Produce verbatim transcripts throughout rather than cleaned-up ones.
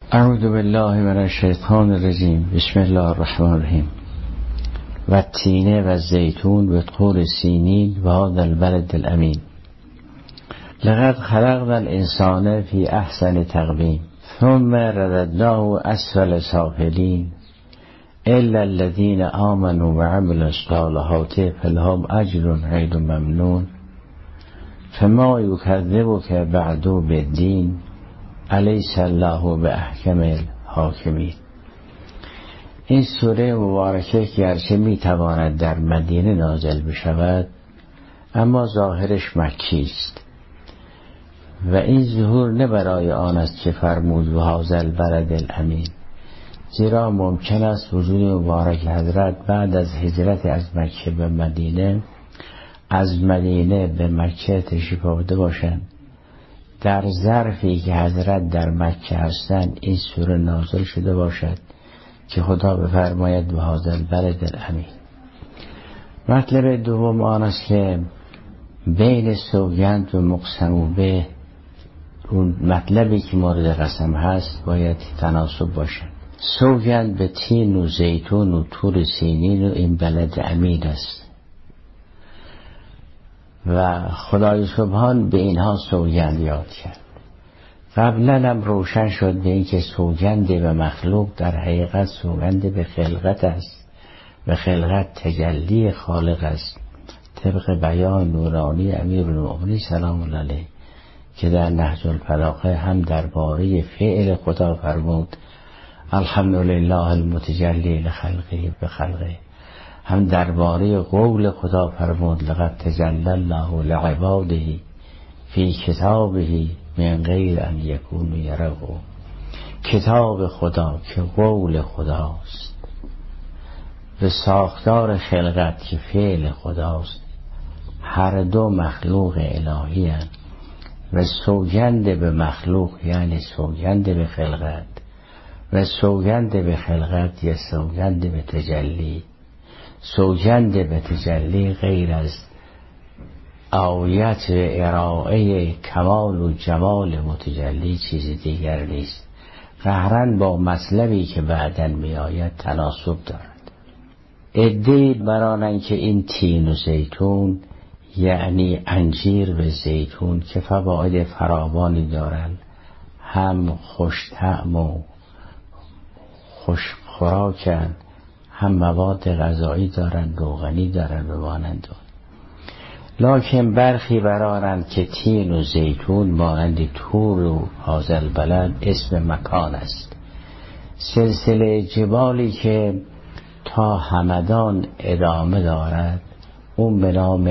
اعوذ بالله من الشیطان الرجیم. بسم الله الرحمن الرحیم. و التین و الزیتون و طور سینین و هذا البلد الامین. لقد خلقنا الانسان فی احسن تقویم ثم رددناه اسفل سافلین الا الذین آمنوا وعملوا الصالحات فلهم اجر غیر ممنون فما یکذبک بعد بالدین الیس الله باحکم الحاکمین. این سوره مبارکه گرچه میتواند در مدینه نازل بشود اما ظاهرش مکی است و این ظهور نه برای آن است که فرمود و هذا البلد الامین، زیرا ممکن است وجود مبارک حضرت بعد از هجرت از مکه به مدینه از مدینه به مکه تشریف آورده باشند. در ظرفی که حضرت در مکه هستند این سوره نازل شده باشد که خدا بفرماید و هذا البلد الامین. مطلب دوم آن است که بین سوگند و مقسم به اون مطلبی که مورد قسم هست باید تناسب باشد. سوگند به تین و زیتون و طور سینین و این بلد امین است و خدای سبحان به اینها سوگند یاد کرد. قبلا هم روشن شد به این که سوگند به مخلوق در حقیقت سوگند به خلقت است و خلقت تجلی خالق است، طبق بیان نورانی امیرالمؤمنین سلام الله علیه که در نهج البلاغه هم درباره فعل خدا فرمود الحمدلله المتجلی لخلقه بخلقه، هم درباره قول خدا فرمود لقد تجلی الله لعباده فی کتابه من غیر ان یکونوا یروا. کتاب خدا که قول خداست و ساختار خلقت که فعل خداست، هر دو مخلوق الهی هستند و سوگند به مخلوق یعنی سوگند به خلقت و سوگند به خلقت یا سوگند به تجلی. سوگند به تجلی غیر از آیت و ارائه کمال و جمال متجلی چیز دیگر نیست، قهرن با مطلبی که بعداً می آید تناسب دارد. عده‌ای برانند که این تین و زیتون یعنی انجیر و زیتون که فواید فراوانی دارند، هم خوش طعم و خوش خوراکند، هم مواد غذایی دارند، روغنی دارند و مانند. لکن برخی برارند که تین و زیتون مانند طور و هذا البلد اسم مکان است. سلسله جبالی که تا همدان ادامه دارد اون به نام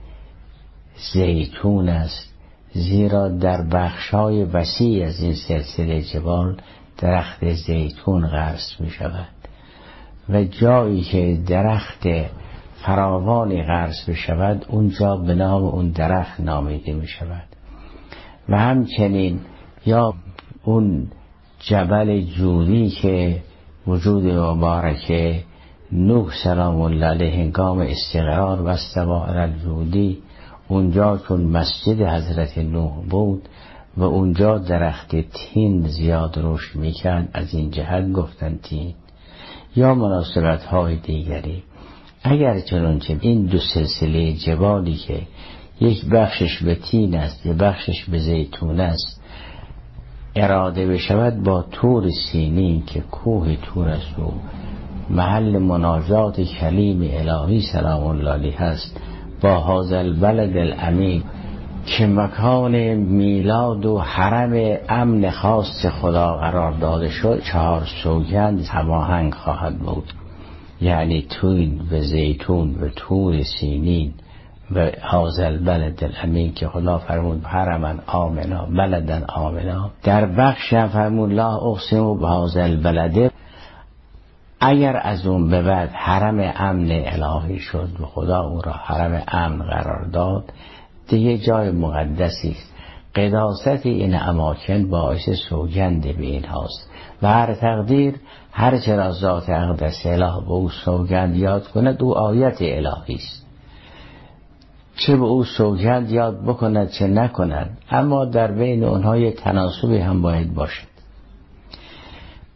زیتون است، زیرا در بخشای وسیع از این سلسله جبال درخت زیتون غرس می شود و جایی که درخت فراوانی غرس بشود اونجا به نام اون درخت نامیده می شود. و همچنین یا اون جبل جودی که وجود مبارک نوح سلام الله علیه هنگام استقرار و استوا علی الجودی اونجا چون مسجد حضرت نوح بود و اونجا درخت تین زیاد رشد میکرد، از این جهت گفتن تین یا مناسبت های دیگری. اگر چنانچه این دو سلسله جبالی که یک بخشش به تین است یک بخشش به زیتون است اراده بشود با طور سینین که کوه طور است و محل مناجات کلیم الهی سلام الله علیه هست، با هذا البلد الامین که مکان میلاد و حرم امن خاص خدا قرار داده شد، چهار سوگند هماهنگ خواهد بود، یعنی تین و زیتون و طور سینین و هذا البلد الامین که خدا فرمود حرما آمنا بلدا آمنا. در بخش هم فرمود لا اقسم بهذا البلد. اگر از اون به بعد حرم امن الهی شد و خدا اون را حرم امن قرار داد دیگه جای مقدسی است. قداست این اماکن باعث سوگند به این هاست و هر تقدیر هر چرا ذات اقدس اله به او سوگند یاد کند او آیت الهی است، چه به او سوگند یاد بکند چه نکند، اما در بین اونها یک تناسبی هم باید باشد.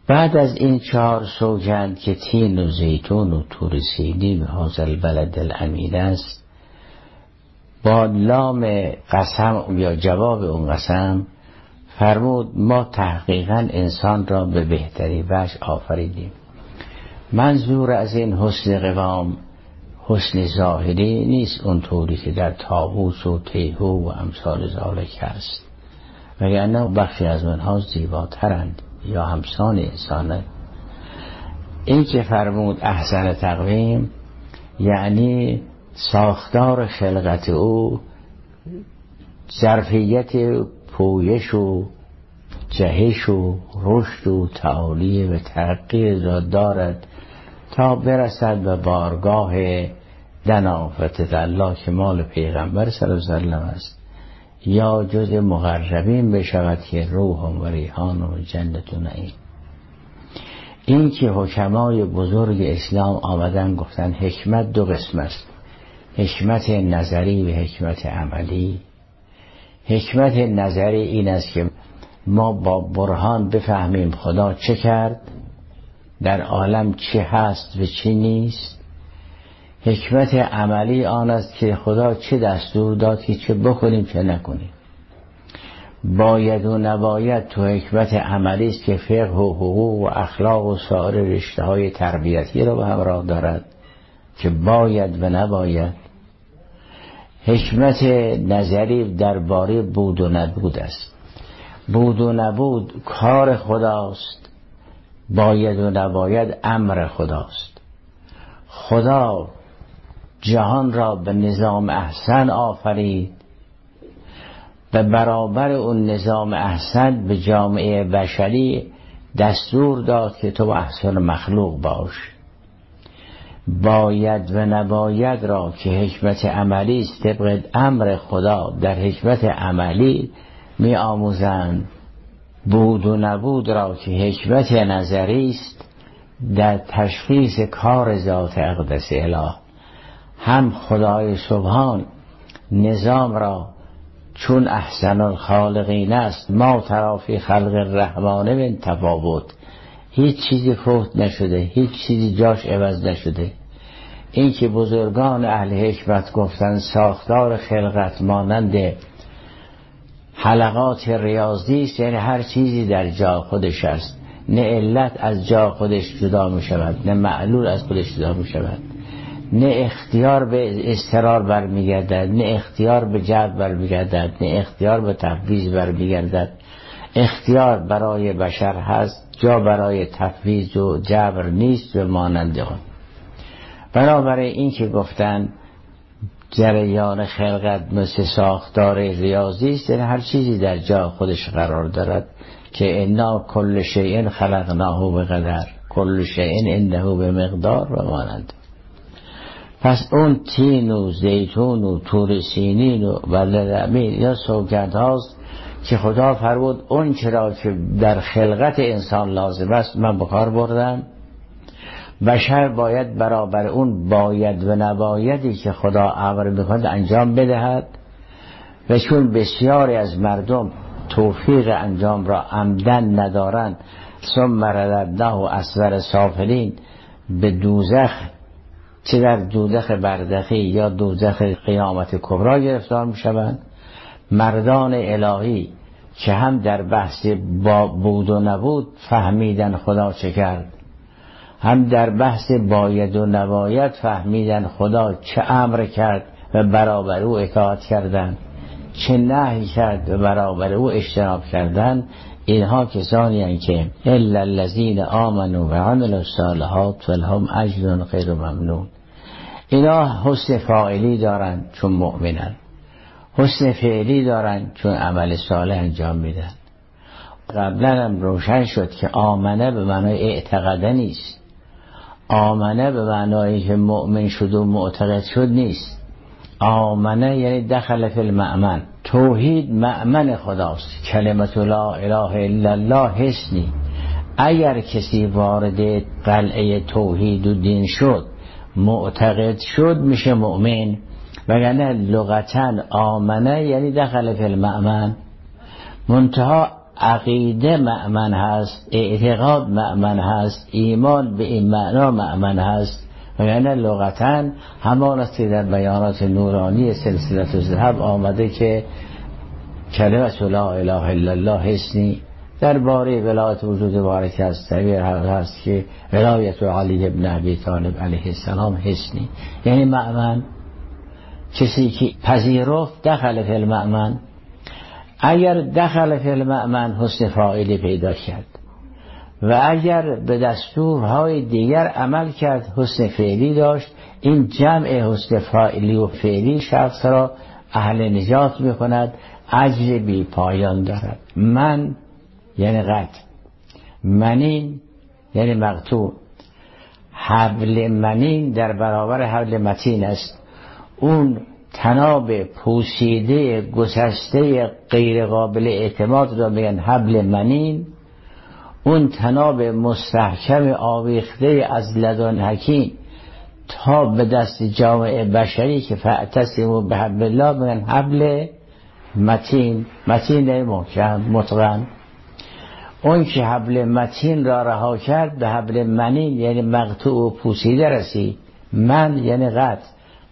بعد از این چهار سوگند که تین و زیتون و طور سینین و هذا البلد الامین است، با لام قسم یا جواب اون قسم فرمود ما تحقیقا انسان را به بهترین وجه آفریدیم. منظور از این حسن قوام حسن ظاهری نیست اون طوری که در طاووس و تیهو و امثال ذالک است، وگرنه بخشی از منها زیباترند یا همسان انسانه. این که فرمود احسن تقویم یعنی ساختار خلقت او ظرفیت پویش و جهش و رشد و تعالی و ترقی را دارد تا برسد به بارگاه دنافت الله که مال پیغمبر صلی الله علیه وسلم است، یا جز مقربین بشود که روح و ریحان و جنت و نعیم. این که حکمای بزرگ اسلام آمدن گفتن حکمت دو قسم است، حکمت نظری و حکمت عملی. حکمت نظری این است که ما با برهان بفهمیم خدا چه کرد، در عالم چه هست و چه نیست. حکمت عملی آن است که خدا چه دستور داد که چه بکنیم چه نکنیم. باید و نباید تو حکمت عملی است که فقه و حقوق و اخلاق و سایر رشته های تربیتی را به همراه دارد که باید و نباید. حکمت نظری درباره بود و نبود است. بود و نبود کار خداست، باید و نباید امر خداست. خدا جهان را به نظام احسن آفرید، به برابر اون نظام احسن به جامعه بشری دستور داد که تو احسن مخلوق باش. باید و نباید را که حکمت عملی است طبق امر خدا در حکمت عملی می آموزند. بود و نبود را که حکمت نظری است در تشخیص کار ذات اقدس اله. هم خدای سبحان نظام را چون احسن الخالقین است، ما تری فی خلق الرحمن من تفاوت، هیچ چیزی فوت نشده، هیچ چیزی جاش عوض نشده. این که بزرگان اهل حکمت گفتن ساختار خلقت مانند حلقات ریاضی است، یعنی هر چیزی در جا خودش است، نه علت از جا خودش جدا می شود، نه معلول از خودش جدا می شود، نه اختیار به اضطرار برمیگردد، نه اختیار به جبر برمیگردد، نه اختیار به تفویض برمیگردد. اختیار برای بشر هست، جا برای تفویض و جبر نیست و مانند آن. بنابراین این که گفتن جریان خلقت مثل ساختار ریاضی است، هر چیزی در جا خودش قرار دارد که انا کل شیء خلقناه بقدر، کل شیء عنده بمقدار و مانند. پس اون تین و زیتون و طور سینین و بلد امین یا سوگند هاست که خدا فرمود اون چرا که در خلقت انسان لازم است من بکار بردم. بشر باید برابر اون باید و نبایدی که خدا امر میکند انجام بدهد، و چون بسیاری از مردم توفیق انجام را عمدن ندارند، ثم رددناه اسفل سافلین، به دوزخ، چه در دوزخ برزخی یا دوزخ قیامت کبرا گرفتار میشوند. مردان الهی که هم در بحث با بود و نبود فهمیدن خدا چه کرد، هم در بحث باید و نباید فهمیدن خدا چه امر کرد و برابر او اطاعت کردن، چه نهی کرد و برابر او اجتناب کردن. اینها کسانی هستند که الا الذین آمنوا و عملوا الصالحات فلهم اجر غیر ممنون. اینا حسن فاعلی دارن چون مؤمنن، حسن فعلی دارن چون عمل صالح انجام میدن. قبلا هم روشن شد که آمنه به معنای اعتقاده نیست، آمنه به معنایی که مؤمن شد و معتقد شد نیست. آمنه یعنی دخل فی المأمن، توحید مأمن خداست. کلمت لا اله الا الله حسنی، اگر کسی وارد قلعه توحید و دین شد معتقد شد میشه مؤمن، وگرنه لغتاً آمنه یعنی دخل فی المأمن. منتها عقیده مأمن هست، اعتقاد مأمن هست، ایمان به این معنا مأمن هست. و یعنی لغتاً همان است که در بیانات نورانی سلسله الذهب آمده که کلمه لا اله الا الله حسنی. درباره ولایت وجود بارک است تعبیر هست که ولایت علی ابن ابی طالب علیه السلام حسنی، یعنی مأمن. کسی که پذیرفت دخل فی المأمن. اگر دخل فی المأمن حسن فاعلی پیدا کرد و اگر به دستورهای دیگر عمل کرد حسن فعلی داشت. این جمع حسن فاعلی و فعلی شخص را اهل نجات میکند، اجر بی پایان دارد. من یعنی قطع، منین یعنی مقطوع. حبل منین در برابر حبل متین است. اون تناب پوسیده گسسته غیر قابل اعتماد را میگن حبل منین. اون تناب مستحکم آویخته از لدن حکیم تا به دست جامعه بشری که فاعتصموا بحبل الله میگن حبل متین. متین محکم متقن. اون که حبل متین را رها کرد به حبل منین یعنی مقطوع و پوسیده رسید. من یعنی قطع،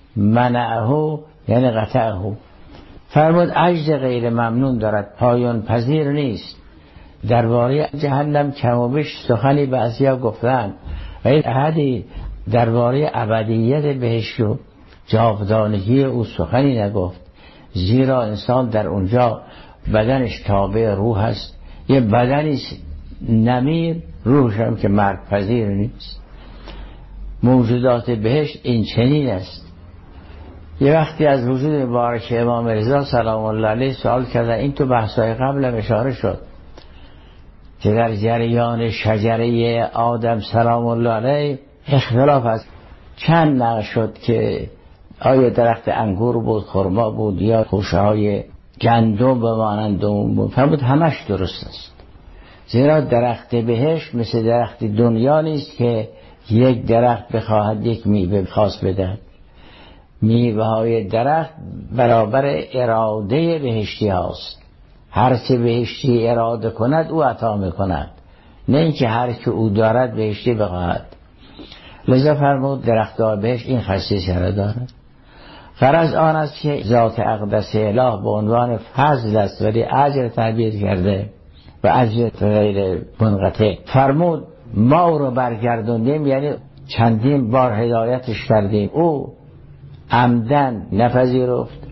منعه یعنی قطعه. فرمود عجز غیر ممنون دارد، پایان پذیر نیست. درباره جهنم کم و بیش سخنی بعضیا گفتن و این احدی درباره ابدیت بهشت و جاودانگی او سخنی نگفت. زیرا انسان در اونجا بدنش تابع روح است. یه بدنی نمیر، روحش هم که مرگ پذیر نیست. موجودات بهشت این چنین است. یه وقتی از وجود مبارک امام رضا سلام الله علیه سوال کردن. این تو بحثای قبل اشاره شد که در جریان شجره آدم سلام الله علیه اختلاف است. چند نقل شد که آیا درخت انگور بود، خرما بود یا خوشه های گندم بمانند اون بود. فرمود همش درست است. زیرا درخت بهشت مثل درخت دنیا نیست که یک درخت بخواهد یک میوه خاص بدهد. میوه های درخت برابر اراده بهشتی هاست. هر چه بهشتی اراده کند او عطا میکند، نه اینکه هر که او دارد بهشتی بخواهد. لذا فرمود درخت بهشت این خصیصه را دارد. غرض آن است که ذات اقدس اله به عنوان فضل است ولی اجر تعبیر کرده و اجر غیر منقطع. فرمود ما او رو برگردوندیم، یعنی چندین بار هدایتش کردیم، او عمدن نپذیرفت.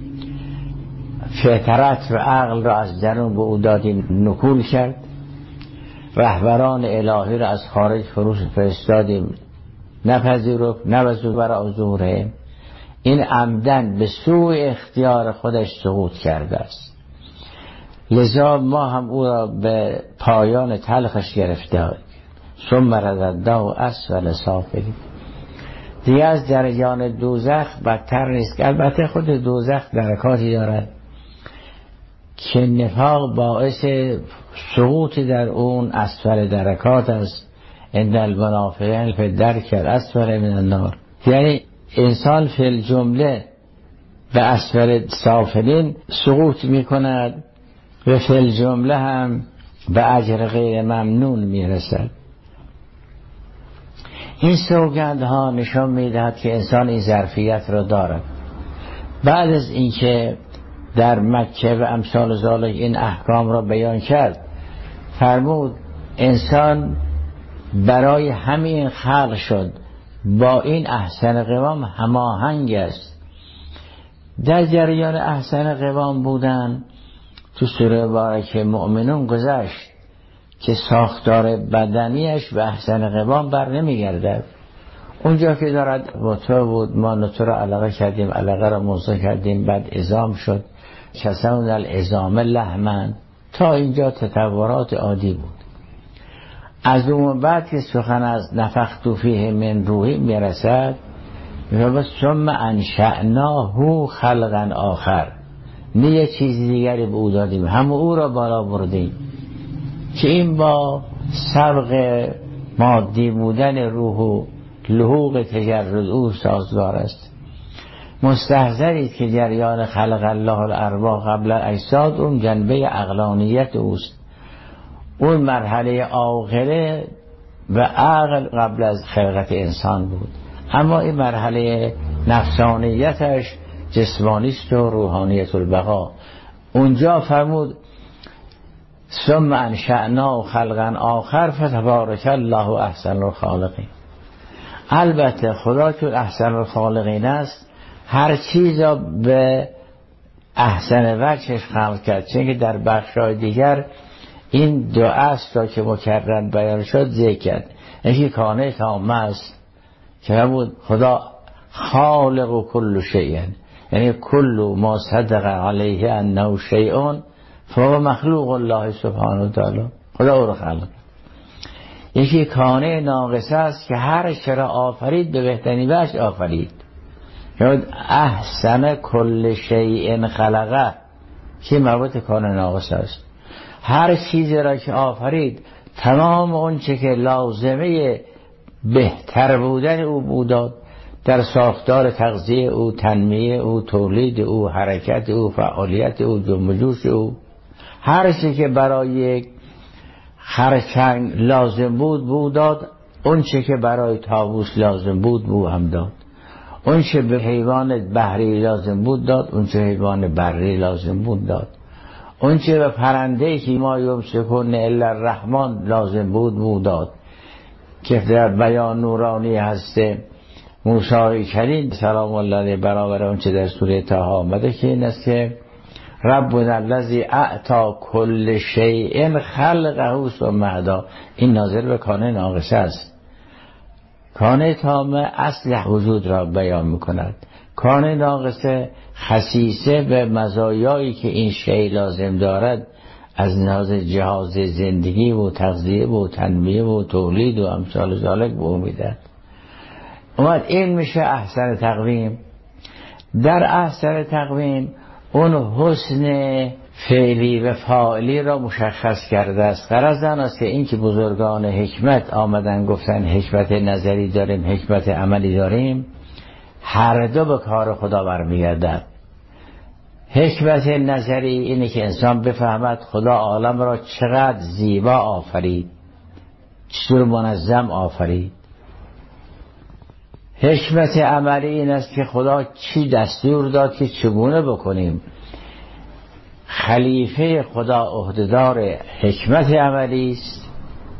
فطرت و عقل را از درون به او دادیم نکول کرد. رهبران الهی را از خارج فروش فرستادیم نپذیرفت، نبذو برای ظهوره. این عمدن به سوی اختیار خودش سقوط کرده است. لذا ما هم او را به پایان تلخش گرفته ثم رددناه اسفل سافلین. دیگه از درجان دوزخ بدتر نیست. البته خود دوزخ درکاتی دارد که نفاق باعث سقوط در اون اسفل درکات است. عند المنافقین فی الدرک الاسفل من النار. یعنی انسان فی الجمله به اسفل سافلین سقوط می کند و فی الجمله هم به اجر غیر ممنون می رسد. این سوگندها نشان می دهد که انسان این ظرفیت را دارد. بعد از اینکه در مکه و امثال ذالک این احکام را بیان کرد، فرمود انسان برای همین خلق شد، با این احسن قوام هماهنگ است. در جریان احسن قوام بودن تو سوره مبارکه مؤمنون گذشت که ساختار بدنیش به احسن قوام بر نمیگردد. اونجا که دارد وطفه بود، ما نطور علاقه کردیم، علاقه را موضوع کردیم، بعد ازام شد، کسان الازام لحمن، تا اینجا تطورات عادی بود. از اون بعد که سخن از نفخت فیه من روحی میرسد، میگه ثم انشأناه خلقا آخر، نه یه چیز دیگری به او دادیم، هم او را بالا بردیم که این با سبق مادی بودن روح و لحوق تجرد او سازگار است. مستحضرید که جریان خلق الله الارواح قبل الاجساد اون جنبه عقلانیت اوست. اون مرحله عاقله و عقل قبل از خلقت انسان بود، اما این مرحله نفسانیتش جسمانیست و روحانیت البقا. اونجا فرمود ثم انشأنا خلقا آخر فتبارک الله احسن الخالقین. البته خدا چون احسن الخالقین است هر چیز را به احسن وجهش خلق کرد، چون که در بخش‌های دیگر این دو اصل را که مکرر بیان شد ذکر کرد. یکی کانه تامه است که بود خدا خالق و کل شیء، یعنی کل ما صدق علیه انه شیء فهو مخلوق الله سبحانه و تعالی، خدا او را خلق. یکی کانه ناقصه است که هر چرا آفرید به بهترین وجه آفرید، یعنی احسن کل شیء خلقه که مربوط کانه ناقصه است. هر چیزی را که آفرید تمام اون چه که لازمه بهتر بودن او بوداد در ساختار تغذیه او، تنمیه او، تولید او، حرکت او، فعالیت او، جنب و جوش او، هر چی که برای یک خرچنگ لازم بود بود داد، اون چی که برای طاووس لازم بود بود هم داد، اون چی به حیوان بحری لازم بود داد، اون چی حیوان بری لازم بود داد، اون چی به پرنده که ما یمسکن الا الرحمن لازم بود بود داد، که در بیان نورانی هسته موسی کلیم سلام الله علیه برابر اون چه در سوره طه آمده که این است که ربنا الذی اعطی کل شیء خلقه ثم هدی. این ناظر به کانه ناقصه است. کانه تامه اصل وجود را بیان میکند، کانه ناقصه خصیصه به مزایایی که این شیء لازم دارد از لحاظ جهاز زندگی و تغذیه و تنمیه و تولید و امثال ذالک به او میدهد. اومد این میشه احسن تقویم. در احسن تقویم اون حسن فعلی و فاعلی را مشخص کرده است. غرض آن است که این که بزرگان حکمت آمدن گفتن حکمت نظری داریم، حکمت عملی داریم، هر دو به کار خدا برمیگردد. حکمت نظری اینه که انسان بفهمد خدا عالم را چقدر زیبا آفرید، چطور منظم آفرید. حکمت عملی این است که خدا چی دستور داد که چگونه بکنیم. خلیفه خدا عهدهدار حکمت عملی است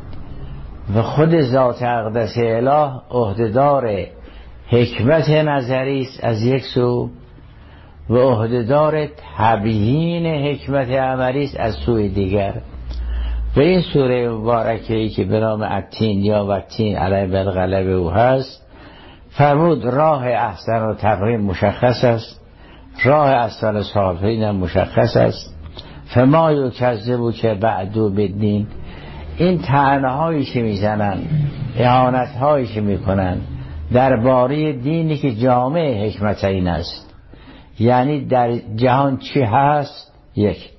و خود ذات اقدس اله عهدهدار حکمت نظری است از یک سو، و عهدهدار تبیین حکمت عملی است از سوی دیگر. و این سوره مبارکه ای که به نام التین یا والتین علیه بالغلبه او هست فرمود راه احسن و تقویم مشخص است، راه احسن صالحین هم مشخص است. فما یکذبوا که بعدو بدین، این طعنه‌هایی که میزنن، اهانت‌هایی که میکنن درباره دینی که جامع حکمت این است، یعنی در جهان چی هست، یک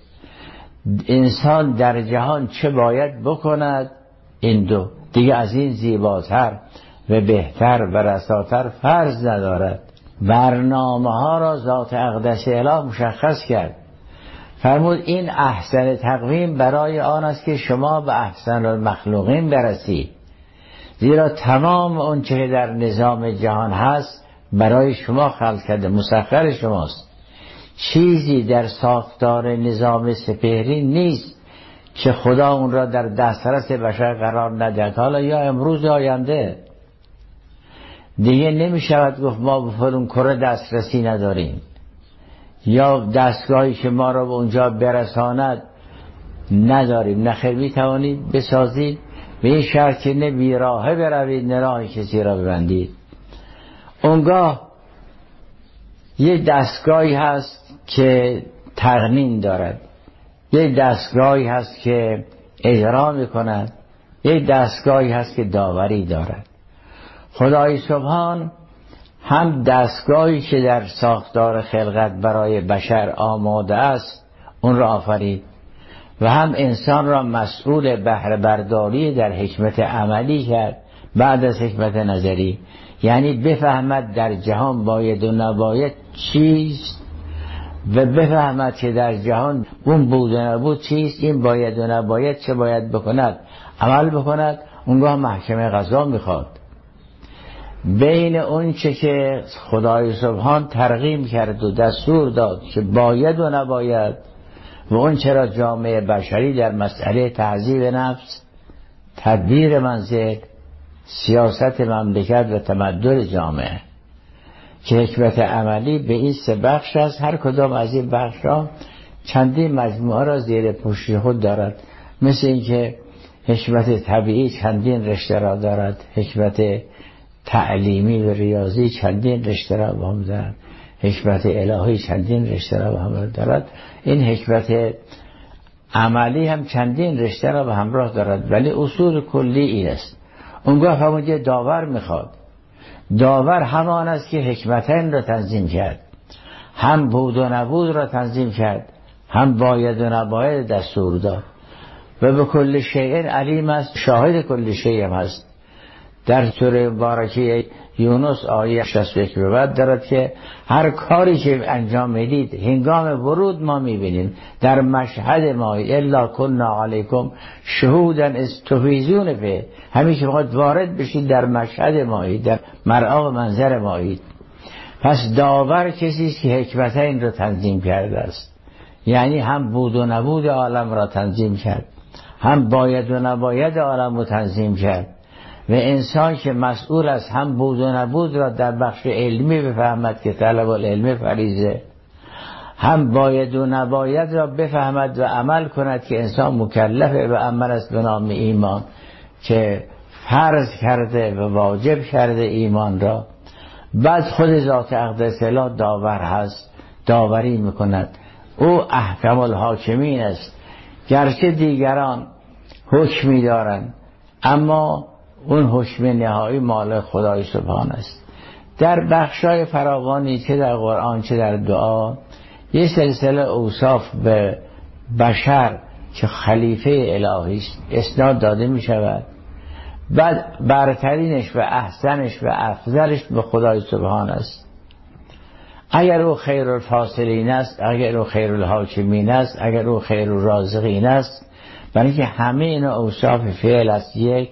انسان در جهان چه باید بکند، این دو دیگه از این زیباتر و بهتر و رساتر فرض ندارد. برنامه ها را ذات اقدس اله مشخص کرد. فرمود این احسن تقویم برای آن است که شما به احسن المخلوقین برسید، زیرا تمام اون چه در نظام جهان هست برای شما خلق کرده، مسخر شماست. چیزی در ساختار نظام سپهری نیست که خدا اون را در دسترس بشر قرار ندهد. حالا یا امروز آینده دیگه نمی شود گفت ما به فلان کره دسترسی نداریم، یا دستگاهی که ما را به اونجا برساند نداریم. نخیر می توانید بسازید، به این شرط که نه بیراهه بروید نه راه کسی را ببندید. اونگاه یه دستگاهی هست که تقنین دارد، یه دستگاهی هست که اجرا می کند، یه دستگاهی هست که داوری دارد. خدای سبحان هم دستگاهی که در ساختار خلقت برای بشر آماده است اون را آفرید، و هم انسان را مسئول بهره برداری در حکمت عملی کرد بعد از حکمت نظری، یعنی بفهمد در جهان باید و نباید چیست، و بفهمد که در جهان اون بود و نبود چیست، این باید و نباید چه باید بکند عمل بکند. اونگاه محکمه قضا میخواد بین اون چه که خدای سبحان ترغیب کرد و دستور داد که باید و نباید و اون چرا جامعه بشری در مسئله تعذیب نفس، تدبیر منزل، سیاست مملکت و تمدن جامعه، که حکمت عملی به این سه بخش است. هر کدام از این بخش ها چندین مجموعه را زیر پوشش خود دارد، مثل اینکه حکمت طبیعی چندین رشته را دارد، حکمت تعلیمی و ریاضی چندین رشته را با هم دارد، حکمت الهی چندین رشته را با هم دارد. این حکمت عملی هم چندین رشته را به همراه دارد، ولی اصول کلی این است. اونگاه همونجا داور میخواد. داور همان است که حکمتین را تنظیم کرد، هم بود و نبود را تنظیم کرد، هم باید و نباید دستور داد و به کل شیء علیم است، شاهد کل شیء هم هست. در سوره مبارکه یونس آیه شصت و یک به بعد دارد که هر کاری که انجام میدید هنگام ورود ما میبینیم در مشهد ما، الا کنا علیکم شهودا اذ تفیضون فیه، همین که میخواد وارد بشید در مشهد مایید، در مرآب منظر مایید. پس داور کسی است که حکمتین را تنظیم کرده است، یعنی هم بود و نبود عالم را تنظیم کرد، هم باید و نباید عالم را تنظیم کرد. و انسان که مسئول است هم بود و نبود را در بخش علمی بفهمد که طلب العلم فریضه، هم باید و نباید را بفهمد و عمل کند که انسان مکلفه و عمل است به نام ایمان، که فرض کرده و واجب کرده ایمان را. بعد خود ذات اقدس الله داور هست، داوری میکند. او احکم الحاکمین است، گرچه دیگران حکمی دارند اما اون حکم نهایی مال خدای سبحان است. در بخشای فراوانی چه در قرآن چه در دعا یه سلسله اوصاف به بشر که خلیفه الهی است اسناد داده می شود. بعد برترینش و احسنش و افضلش به خدای سبحان است. اگر او خیر الفاصلین است، اگر او خیر الحاکمین است، اگر او خیر الرازقین است، برای که همه اینا اوصاف فعل است یک،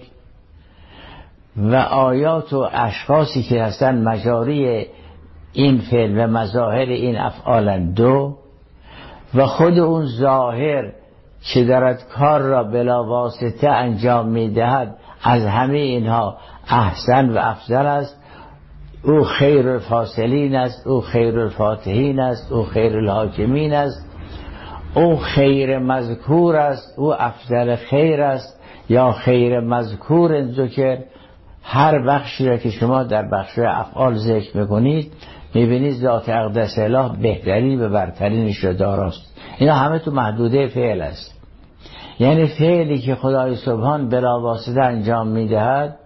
و آیات و اشخاصی که هستن مجاری این فعل و مظاهر این افعال دو، و خود اون ظاهر که دارد کار را بلا واسطه انجام میدهد از همه اینها احسن و افضل است. او خیر الفاصلین است، او خیر الفاتحین است، او خیر الحاکمین است، او خیر مذکور است، او افضل خیر است، یا خیر مذکور ذکر. هر بخشی را که شما در بخش افعال ذکر میکنید میبینید ذات اقدس الله بهترین و برترینش را داراست. اینا همه تو محدوده فعل است، یعنی فعلی که خدای سبحان بلا واسطه انجام میدهد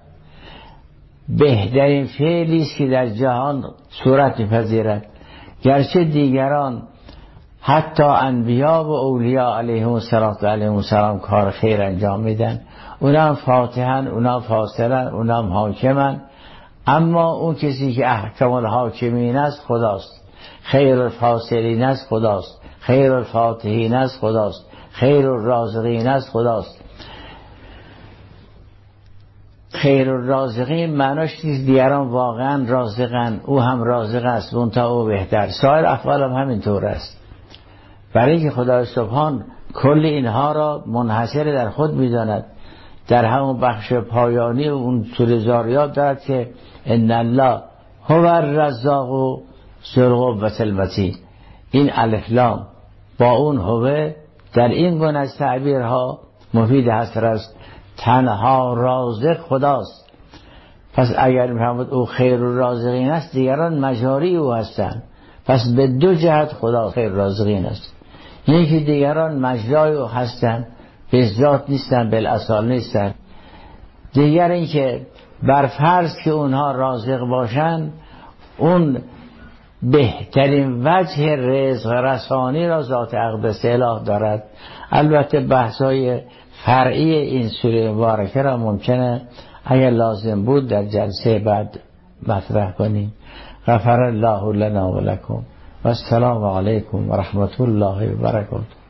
بهترین فعلی است که در جهان صورت میپذیرد. گرچه دیگران حتی انبیا و اولیاء علیهم السلام کار خیر انجام میدن، اونا فاتحن، اونا فاصلن، اونا حاکمن، اما اون کسی که احکم الحاکمین است خداست، خیر الفاصلین است خداست، خیر الفاتحین است خداست، خیر الرازقین است خداست. خیر الرازقین معناش نیست دیگران واقعا رازقن، او هم رازق است اون تا او بهتر. سایر افعال هم همینطور است، برای که خدای سبحان کل اینها را منحصر در خود می‌داند. در همون بخش پایانی اون سوره زاریات دارد که ان الله هو الرزاق ذو القوة المتین. این الف لام با اون هو در این گونه از تعبیرها مفید حصر است، تنها رازق خداست. پس اگر می‌فرماید او خیر الرازقین است دیگران مجاری او هستند، پس به دو جهت خدا خیر رازقین است. یکی دیگران مجرای او هستند، به ذات نیستن، بالاصال نیستن. دیگر این که بر فرض که اونها رازق باشن، اون بهترین وجه رزق رسانی را ذات اقدس اله دارد. البته بحثای فرعی این سوره مبارکه را ممکنه اگر لازم بود در جلسه بعد مطرح کنیم. غفر الله لنا و لکم و السلام علیکم و رحمت الله و برکاته.